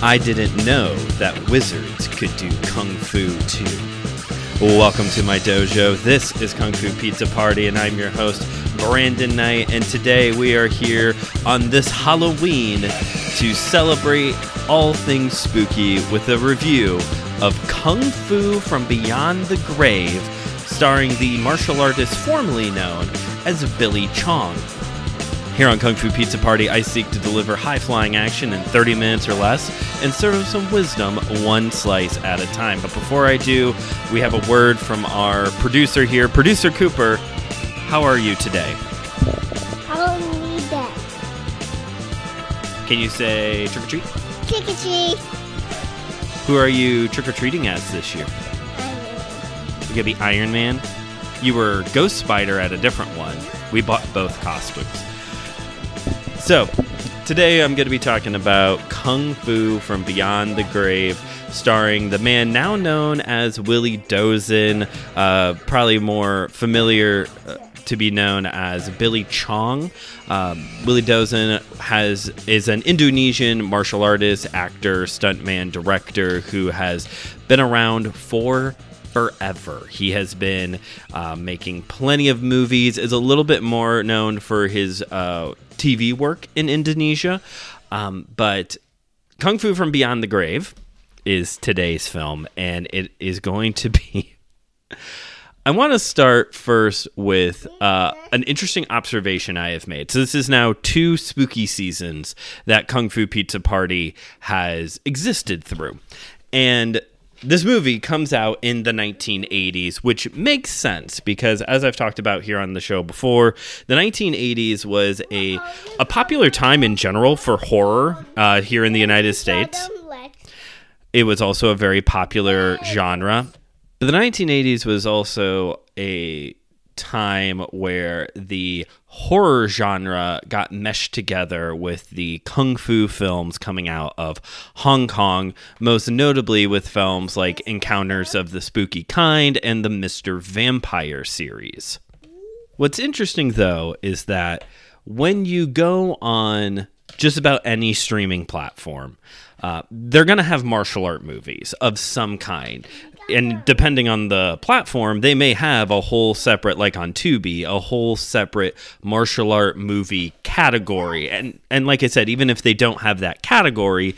I didn't know that wizards could do kung fu too. Welcome to my dojo. This is Kung Fu Pizza Party, and I'm your host, Brandon Knight. And today we are here on this Halloween to celebrate all things spooky with a review of Kung Fu from Beyond the Grave, starring the martial artist formerly known as Billy Chong. Here on Kung Fu Pizza Party, I seek to deliver high-flying action in 30 minutes or less and serve some wisdom one slice at a time. But before I do, we have a word from our producer here. Producer Cooper, how are you today? I don't need that. Can you say trick-or-treat? Trick-or-treat. Who are you trick-or-treating as this year? You gonna be Iron Man? You were Ghost Spider at a different one. We bought both costumes. So, today I'm going to be talking about Kung Fu from Beyond the Grave, starring the man now known as Willie Dozen, probably more familiar to be known as Billy Chong. Willie Dozen is an Indonesian martial artist, actor, stuntman, director who has been around for forever. He has been making plenty of movies, is a little bit more known for his TV work in Indonesia, but Kung Fu from Beyond the Grave is today's film, and it is going to be... I want to start first with an interesting observation I have made. So this is now 2 spooky seasons that Kung Fu Pizza Party has existed through, and this movie comes out in the 1980s, which makes sense because, as I've talked about here on the show before, the 1980s was a popular time in general for horror here in the United States. It was also a very popular genre. But the 1980s was also a time where the horror genre got meshed together with the kung fu films coming out of Hong Kong, most notably with films like Encounters of the Spooky Kind and the Mr. Vampire series. What's interesting, though, is that when you go on just about any streaming platform, they're going to have martial art movies of some kind. And depending on the platform, they may have a whole separate, like on Tubi, a whole separate martial art movie category. And like I said, even if they don't have that category,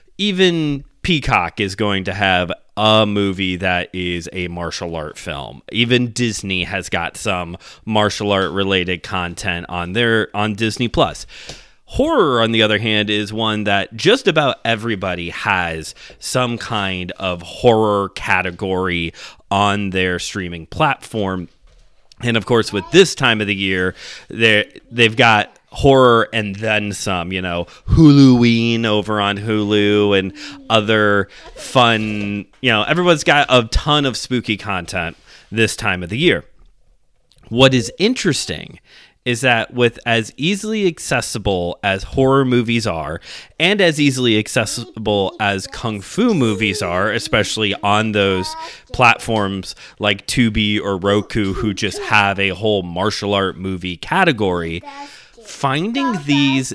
even Peacock is going to have a movie that is a martial art film. Even Disney has got some martial art related content on Disney Plus. Horror, on the other hand, is one that just about everybody has some kind of horror category on their streaming platform. And of course, with this time of the year, they've got horror and then some, Huluween over on Hulu and other fun, everyone's got a ton of spooky content this time of the year. What is interesting is that with as easily accessible as horror movies are, and as easily accessible as kung fu movies are, especially on those platforms like Tubi or Roku, who just have a whole martial art movie category, finding these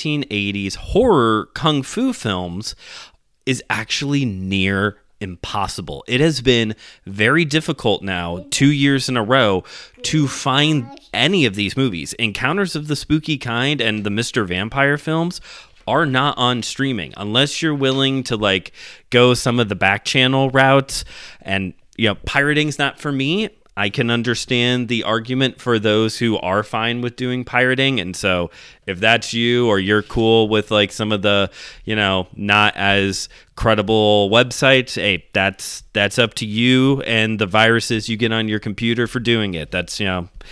1980s horror kung fu films is actually near impossible. It has been very difficult now, 2 years in a row, to find any of these movies. Encounters of the Spooky Kind and the Mr. Vampire films are not on streaming unless you're willing to go some of the back channel routes. And pirating's not for me. I can understand the argument for those who are fine with doing pirating. And so if that's you, or you're cool with some of the, not as credible websites, hey, that's up to you and the viruses you get on your computer for doing it. That's,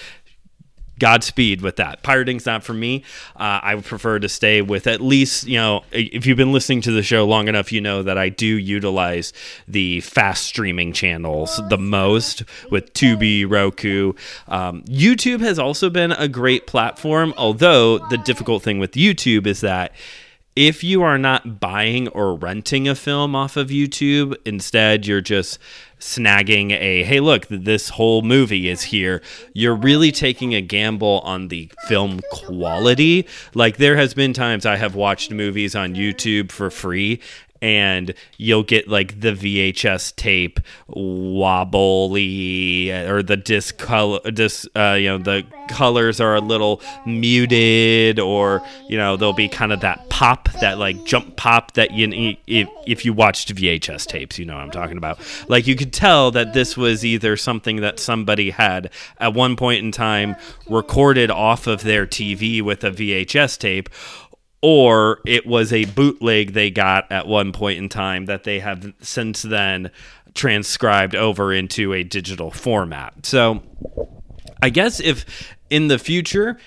Godspeed with that. Pirating's not for me. I would prefer to stay with at least, if you've been listening to the show long enough, you know that I do utilize the fast streaming channels the most with Tubi, Roku. YouTube has also been a great platform, although the difficult thing with YouTube is that if you are not buying or renting a film off of YouTube, instead you're just snagging hey, look, this whole movie is here, you're really taking a gamble on the film quality. There has been times I have watched movies on YouTube for free, and you'll get like the VHS tape wobbly, or the the colors are a little muted, or there'll be kind of that pop, that like jump pop that if you watched VHS tapes, you know what I'm talking about. Like, you could tell that this was either something that somebody had at one point in time recorded off of their TV with a VHS tape, or it was a bootleg they got at one point in time that they have since then transcribed over into a digital format. So I guess if in the future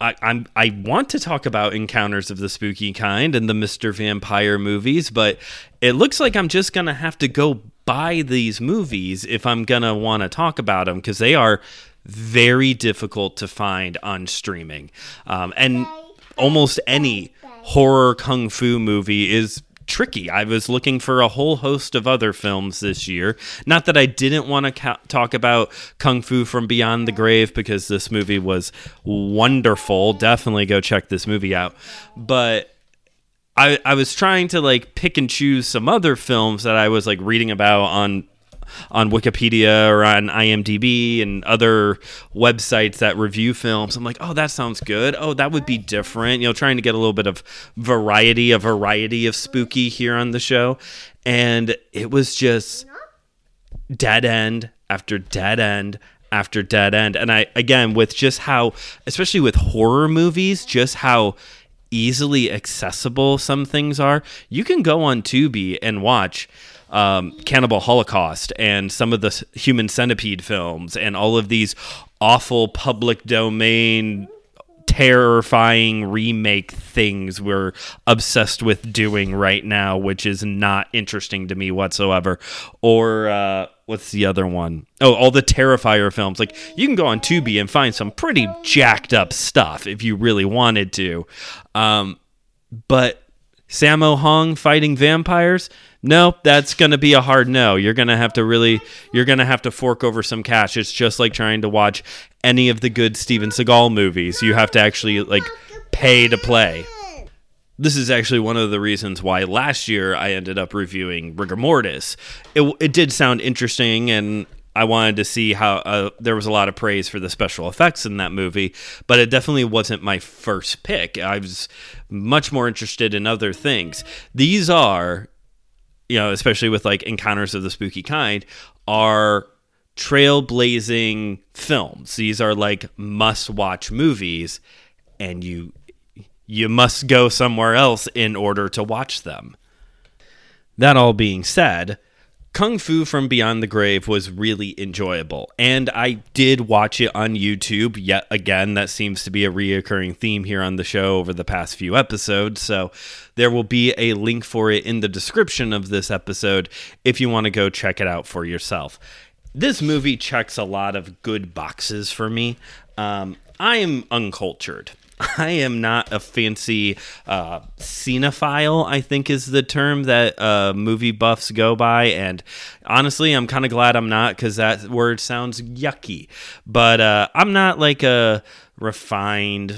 I want to talk about Encounters of the Spooky Kind and the Mr. Vampire movies, but it looks like I'm just going to have to go buy these movies if I'm going to want to talk about them, because they are very difficult to find on streaming. And almost any horror kung fu movie is tricky. I was looking for a whole host of other films this year. Not that I didn't want to talk about Kung Fu from Beyond the Grave, because this movie was wonderful. Definitely go check this movie out. But I was trying to like pick and choose some other films that I was like reading about on Wikipedia or on IMDb and other websites that review films. I'm like, oh, that sounds good. Oh, that would be different. Trying to get a little bit of variety of spooky here on the show. And it was just dead end after dead end after dead end. And I, again, with just how, especially with horror movies, just how easily accessible some things are. You can go on Tubi and watch Cannibal Holocaust and some of the Human Centipede films and all of these awful public domain terrifying remake things we're obsessed with doing right now, which is not interesting to me whatsoever. Or what's the other one? Oh, all the Terrifier films. Like, you can go on Tubi and find some pretty jacked up stuff if you really wanted to. But Sammo Hung fighting vampires? No, that's going to be a hard no. You're going to have to fork over some cash. It's just like trying to watch any of the good Steven Seagal movies. You have to actually like pay to play. This is actually one of the reasons why last year I ended up reviewing Rigor Mortis. It did sound interesting, and I wanted to see how there was a lot of praise for the special effects in that movie, but it definitely wasn't my first pick. I was much more interested in other things. These are, especially with like Encounters of the Spooky Kind, are trailblazing films. These are like must-watch movies, and you must go somewhere else in order to watch them. That all being said, Kung Fu from Beyond the Grave was really enjoyable, and I did watch it on YouTube. Yet again, that seems to be a reoccurring theme here on the show over the past few episodes, so there will be a link for it in the description of this episode if you want to go check it out for yourself. This movie checks a lot of good boxes for me. I am uncultured. I am not a fancy cinephile, I think is the term that movie buffs go by. And honestly, I'm kind of glad I'm not, because that word sounds yucky. But I'm not like a refined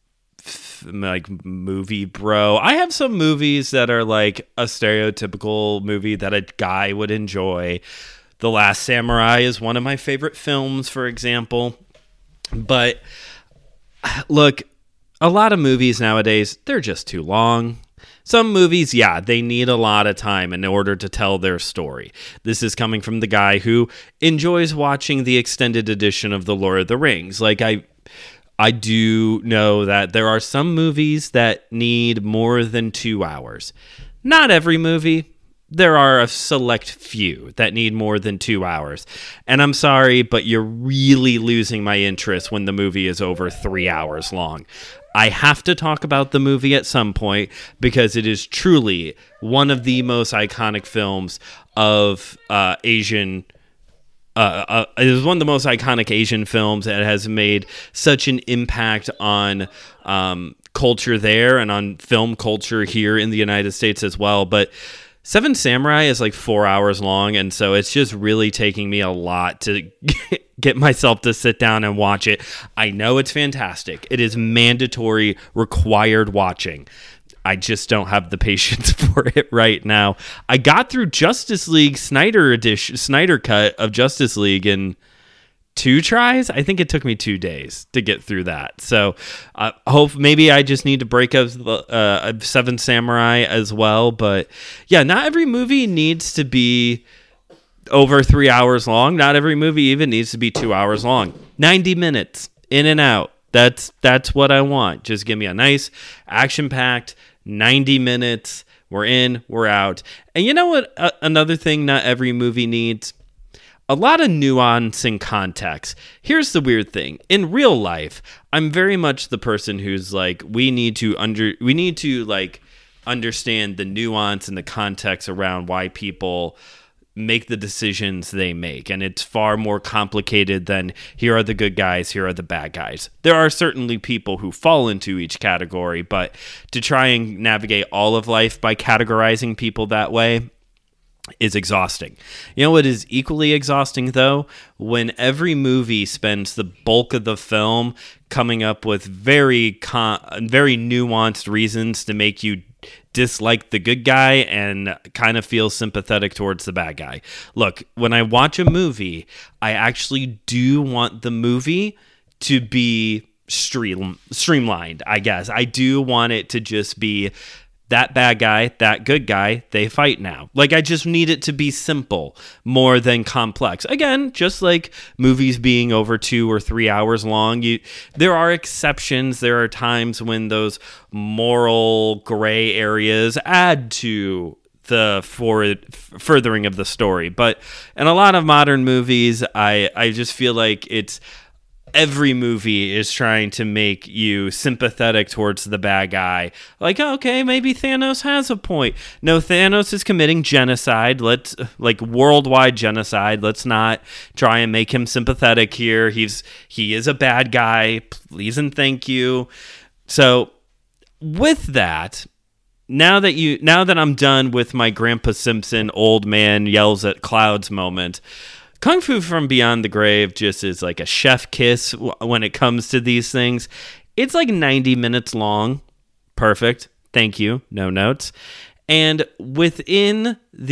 like movie bro. I have some movies that are like a stereotypical movie that a guy would enjoy. The Last Samurai is one of my favorite films, for example. But look, a lot of movies nowadays, they're just too long. Some movies, yeah, they need a lot of time in order to tell their story. This is coming from the guy who enjoys watching the extended edition of The Lord of the Rings. Like, I do know that there are some movies that need more than 2 hours. Not every movie. There are a select few that need more than 2 hours. And I'm sorry, but you're really losing my interest when the movie is over 3 hours long. I have to talk about the movie at some point, because it is truly one of the most iconic films of Asian. It is one of the most iconic Asian films that has made such an impact on culture there and on film culture here in the United States as well. But Seven Samurai is like 4 hours long, and so it's just really taking me a lot to get myself to sit down and watch it. I know it's fantastic. It is mandatory, required watching. I just don't have the patience for it right now. I got through Justice League Snyder cut of Justice League in 2 tries. I think it took me 2 days to get through that. So hope maybe I just need to break up Seven Samurai as well. But yeah, not every movie needs to be over 3 hours long. Not every movie even needs to be 2 hours long. 90 minutes in and out. That's what I want. Just give me a nice action-packed 90 minutes. We're in, we're out. And you know what? Another thing not every movie needs? A lot of nuance and context. Here's the weird thing. In real life, I'm very much the person who's like, we need to like understand the nuance and the context around why people make the decisions they make. And it's far more complicated than here are the good guys, here are the bad guys. There are certainly people who fall into each category, but to try and navigate all of life by categorizing people that way is exhausting. You know what is equally exhausting, though? When every movie spends the bulk of the film coming up with very nuanced reasons to make you dislike the good guy and kind of feel sympathetic towards the bad guy. Look, when I watch a movie, I actually do want the movie to be streamlined, I guess. I do want it to just be that bad guy, that good guy, they fight now. Like, I just need it to be simple more than complex. Again, just like movies being over 2 or 3 hours long, there are exceptions. There are times when those moral gray areas add to the furthering of the story. But in a lot of modern movies, I just feel like every movie is trying to make you sympathetic towards the bad guy. Like, okay, maybe Thanos has a point. No, Thanos is committing genocide. Worldwide genocide. Let's not try and make him sympathetic here. He is a bad guy. Please and thank you. So, with that, now that I'm done with my Grandpa Simpson old man yells at clouds moment, Kung Fu from Beyond the Grave just is like a chef kiss when it comes to these things. It's like 90 minutes long. Perfect. Thank you. No notes. And within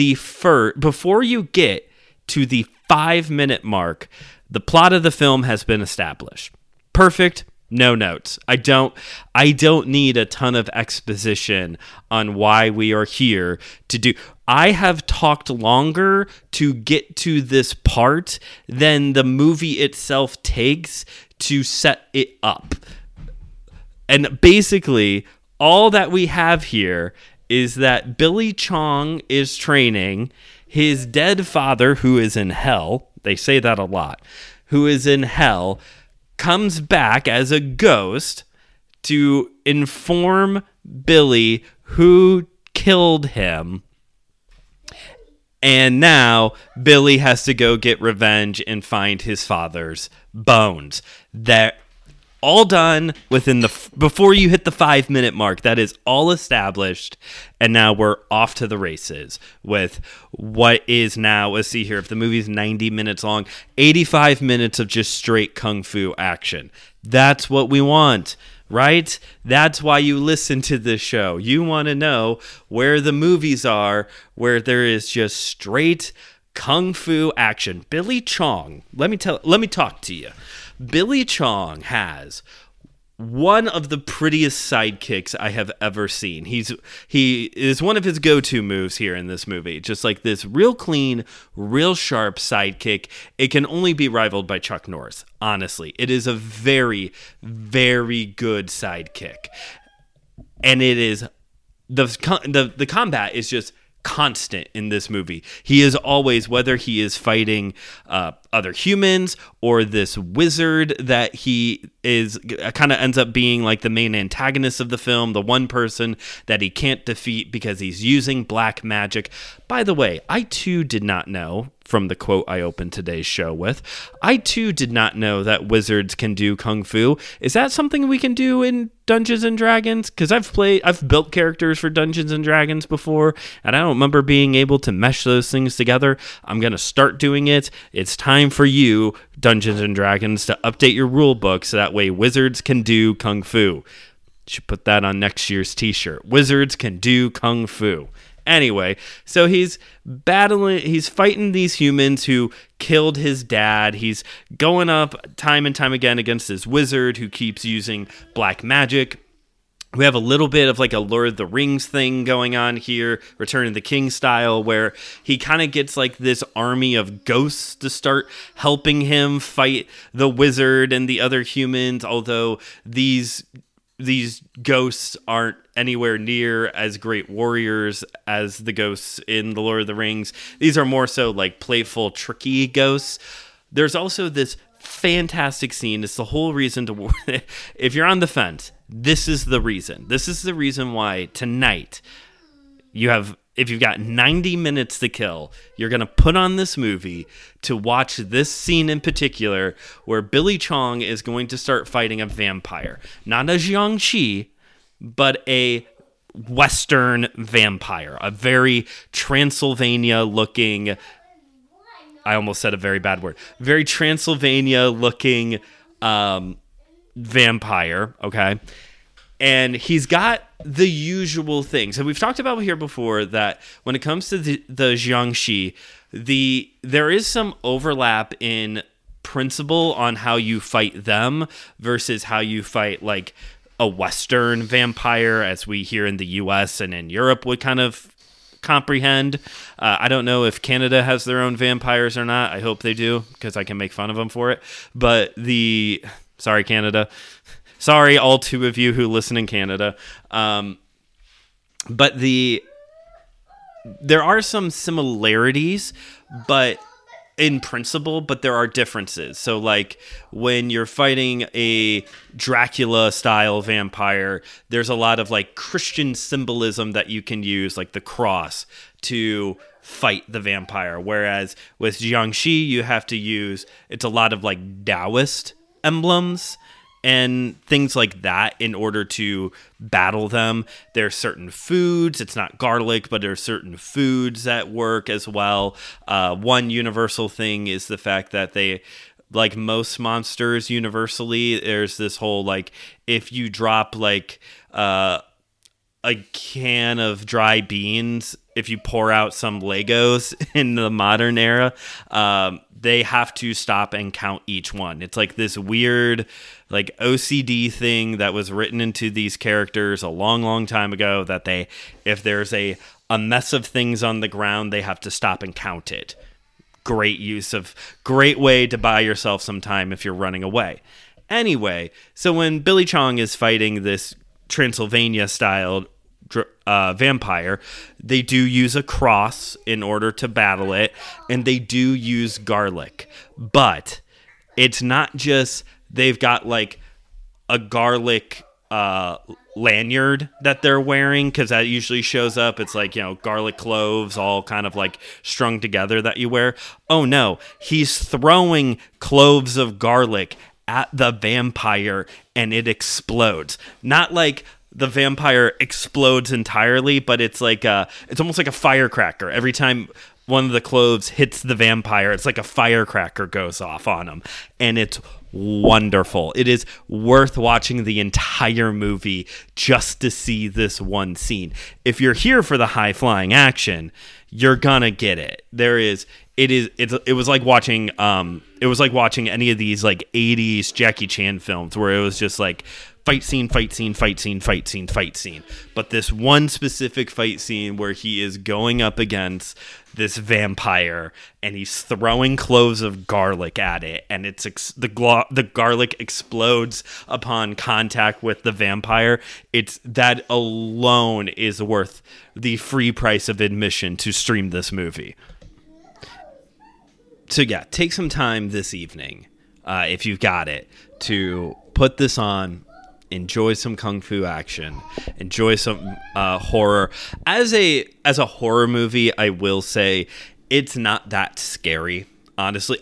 before you get to the 5-minute mark, the plot of the film has been established. Perfect. No notes. I don't need a ton of exposition on why we are here to do. I have talked longer to get to this part than the movie itself takes to set it up. And basically, all that we have here is that Billy Chong is training his dead father, who is in hell. They say that a lot. Who is in hell, comes back as a ghost to inform Billy who killed him. And now Billy has to go get revenge and find his father's bones. That all done within before you hit the 5-minute mark. That is all established. And now we're off to the races with what is now, let's see here, if the movie's 90 minutes long, 85 minutes of just straight kung fu action. That's what we want, right? That's why you listen to this show. You want to know where the movies are, where there is just straight kung fu action. Billy Chong, let me talk to you. Billy Chong has one of the prettiest sidekicks I have ever seen. He is one of his go-to moves here in this movie. Just like this real clean, real sharp sidekick. It can only be rivaled by Chuck Norris, honestly. It is a very, very good sidekick. And it is the combat is just constant in this movie. He is always, whether he is fighting other humans or this wizard that he is kind of ends up being like the main antagonist of the film, the one person that he can't defeat because he's using black magic. By the way, I too did not know, from the quote I opened today's show with, I too did not know that wizards can do kung fu. Is that something we can do in Dungeons and Dragons? Because I've built characters for Dungeons and Dragons before, and I don't remember being able to mesh those things together. I'm going to start doing it. It's time for you, Dungeons and Dragons, to update your rule book so that way wizards can do kung fu. Should put that on next year's t-shirt. Wizards can do kung fu. Anyway, so he's fighting these humans who killed his dad. He's going up time and time again against this wizard who keeps using black magic. We have a little bit of like a Lord of the Rings thing going on here, Return of the King style, where he kind of gets like this army of ghosts to start helping him fight the wizard and the other humans, although these ghosts aren't anywhere near as great warriors as the ghosts in The Lord of the Rings. These are more so like playful, tricky ghosts. There's also this fantastic scene. It's the whole reason to... If you're on the fence, this is the reason. This is the reason why tonight if you've got 90 minutes to kill, you're going to put on this movie to watch this scene in particular where Billy Chong is going to start fighting a vampire. Not a Jiangshi, but a Western vampire. A very Transylvania-looking... I almost said a very bad word. Very Transylvania-looking vampire, okay? And he's got the usual things. And we've talked about here before that when it comes to the Jiangshi, there is some overlap in principle on how you fight them versus how you fight like a Western vampire, as we here in the US and in Europe would kind of comprehend. I don't know if Canada has their own vampires or not. I hope they do, because I can make fun of them for it. But sorry, Canada. Sorry, all two of you who listen in Canada. But there are some similarities, but in principle, but there are differences. So like when you're fighting a Dracula-style vampire, there's a lot of like Christian symbolism that you can use, like the cross, to fight the vampire. Whereas with Jiangshi, you have to use, it's a lot of like Taoist emblems and things like that in order to battle them. There's certain foods, it's not garlic, but there's certain foods that work as well. One universal thing is the fact that they, like most monsters universally, there's this whole like, if you drop like a can of dry beans, if you pour out some Legos in the modern era, they have to stop and count each one. It's like this weird like OCD thing that was written into these characters a long, long time ago, that if there's a mess of things on the ground, they have to stop and count it. Great way to buy yourself some time if you're running away. Anyway, so when Billy Chong is fighting this Transylvania-style vampire, they do use a cross in order to battle it, and they do use garlic. But it's not just they've got like a garlic lanyard that they're wearing, because that usually shows up. It's like, garlic cloves all kind of like strung together that you wear. Oh no, he's throwing cloves of garlic at the vampire and it explodes. Not like the vampire explodes entirely, but it's like it's almost like a firecracker. Every time one of the cloves hits the vampire, it's like a firecracker goes off on him, and it's wonderful. It is worth watching the entire movie just to see this one scene. If you're here for the high flying action, you're gonna get it. It was like watching any of these like 80s Jackie Chan films where it was just like fight scene, fight scene, fight scene, fight scene, fight scene. But this one specific fight scene where he is going up against this vampire and he's throwing cloves of garlic at it, and the garlic explodes upon contact with the vampire. That alone is worth the free price of admission to stream this movie. So yeah, take some time this evening, if you've got it, to put this on. Enjoy some kung fu action. Enjoy some horror. As a horror movie, I will say it's not that scary. Honestly,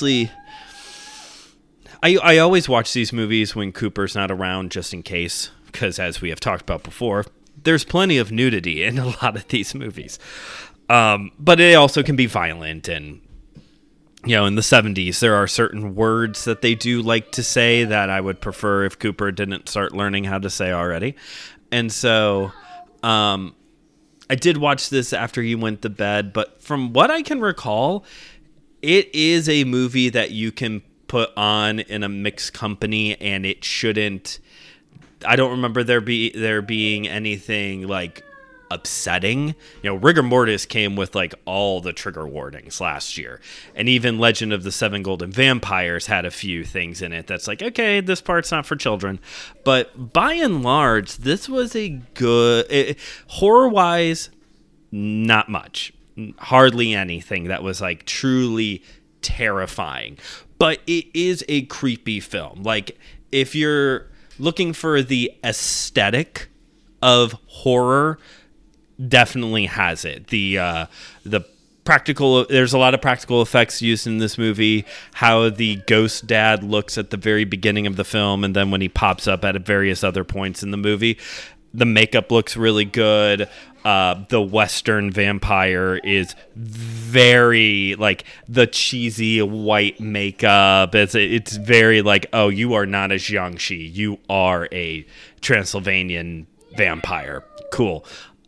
I always watch these movies when Cooper's not around, just in case, because as we have talked about before, there's plenty of nudity in a lot of these movies. But it also can be violent and in the 70s, there are certain words that they do like to say that I would prefer if Cooper didn't start learning how to say already. And so I did watch this after he went to bed, but from what I can recall, it is a movie that you can put on in a mixed company, and it shouldn't. I don't remember there being anything like upsetting. Rigor Mortis came with like all the trigger warnings last year, and even Legend of the Seven Golden Vampires had a few things in it that's like, okay, this part's not for children. But by and large, this was a good horror-wise, not much, hardly anything that was like truly terrifying. But it is a creepy film. Like, if you're looking for the aesthetic of horror, definitely has it. The practical, there's a lot of practical effects used in this movie. How the ghost dad looks at the very beginning of the film, and then when he pops up at various other points in the movie, the makeup looks really good. The Western vampire is very like the cheesy white makeup. It's very like, oh, you are not a Jiangxi, you are a Transylvanian vampire. Cool.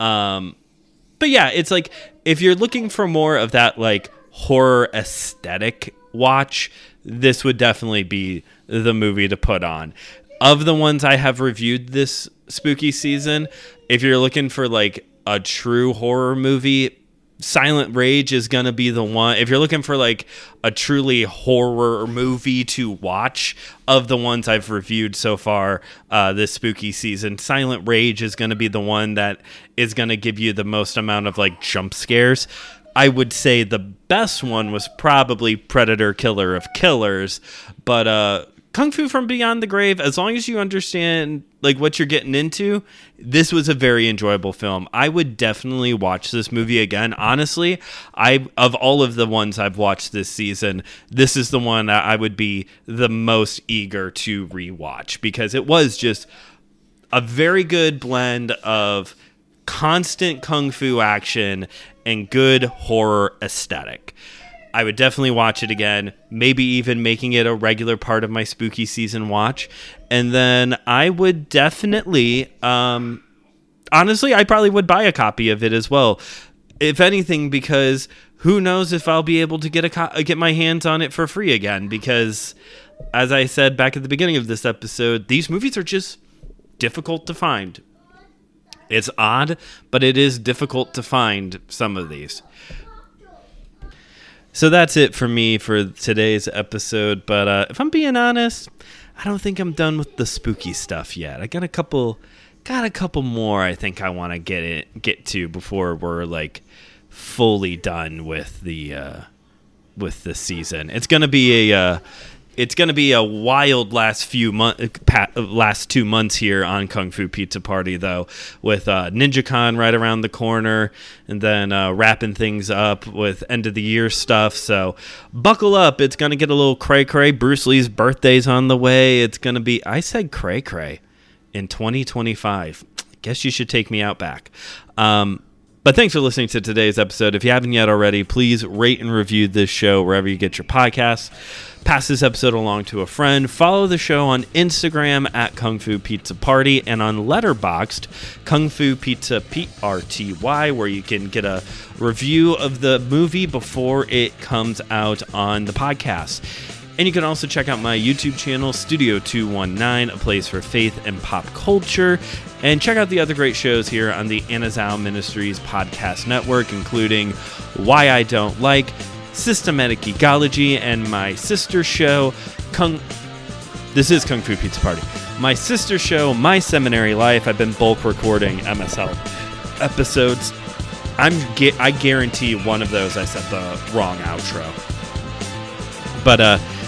But yeah, it's like, if you're looking for more of that like horror aesthetic watch, this would definitely be the movie to put on. Of the ones I have reviewed this spooky season, if you're looking for like a true horror movie, Silent Rage is going to be the one. If you're looking for like a truly horror movie to watch, of the ones I've reviewed so far this spooky season, Silent Rage is going to be the one that is going to give you the most amount of like jump scares. I would say the best one was probably Predator Killer of Killers, but Kung Fu from Beyond the Grave, as long as you understand like what you're getting into, this was a very enjoyable film. I would definitely watch this movie again. Honestly, of all of the ones I've watched this season, this is the one I would be the most eager to rewatch, because it was just a very good blend of constant Kung Fu action and good horror aesthetic. I would definitely watch it again, maybe even making it a regular part of my spooky season watch. And then I would definitely, honestly, I probably would buy a copy of it as well. If anything, because who knows if I'll be able to get my hands on it for free again. Because, as I said back at the beginning of this episode, these movies are just difficult to find. It's odd, but it is difficult to find some of these. So that's it for me for today's episode. But if I'm being honest, I don't think I'm done with the spooky stuff yet. I got a couple more I think I want to get to before we're like fully done with the season. It's gonna be a wild last 2 months here on Kung Fu Pizza Party, though, with NinjaCon right around the corner, and then wrapping things up with end of the year stuff. So buckle up. It's going to get a little cray-cray. Bruce Lee's birthday's on the way. It's going to be, I said cray-cray in 2025. Guess you should take me out back. But thanks for listening to today's episode. If you haven't yet already, please rate and review this show wherever you get your podcasts. Pass this episode along to a friend. Follow the show on Instagram at Kung Fu Pizza Party, and on Letterboxd, Kung Fu Pizza PRTY, where you can get a review of the movie before it comes out on the podcast. And you can also check out my YouTube channel, Studio 219, a place for faith and pop culture. And check out the other great shows here on the Anazao Ministries podcast network, including Why I Don't Like, Systematic Geekology, and my sister show, This is Kung Fu Pizza Party. My sister show, My Seminary Life. I've been bulk recording MSL episodes. I guarantee one of those I said the wrong outro. But,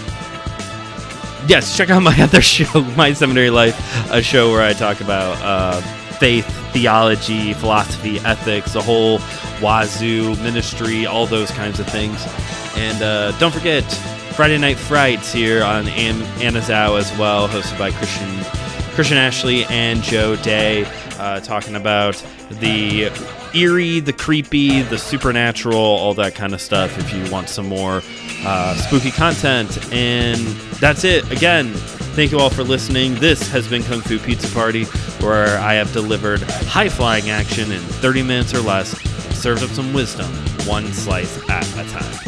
yes, check out my other show, My Seminary Life, a show where I talk about faith, theology, philosophy, ethics, the whole wazoo, ministry, all those kinds of things. And don't forget, Friday Night Frights here on Anazao as well, hosted by Christian Ashley and Joe Day, talking about the eerie, the creepy, the supernatural, all that kind of stuff if you want some more spooky content. And that's it. Again, thank you all for listening. This has been Kung Fu Pizza Party, where I have delivered high-flying action in 30 minutes or less and served up some wisdom, one slice at a time.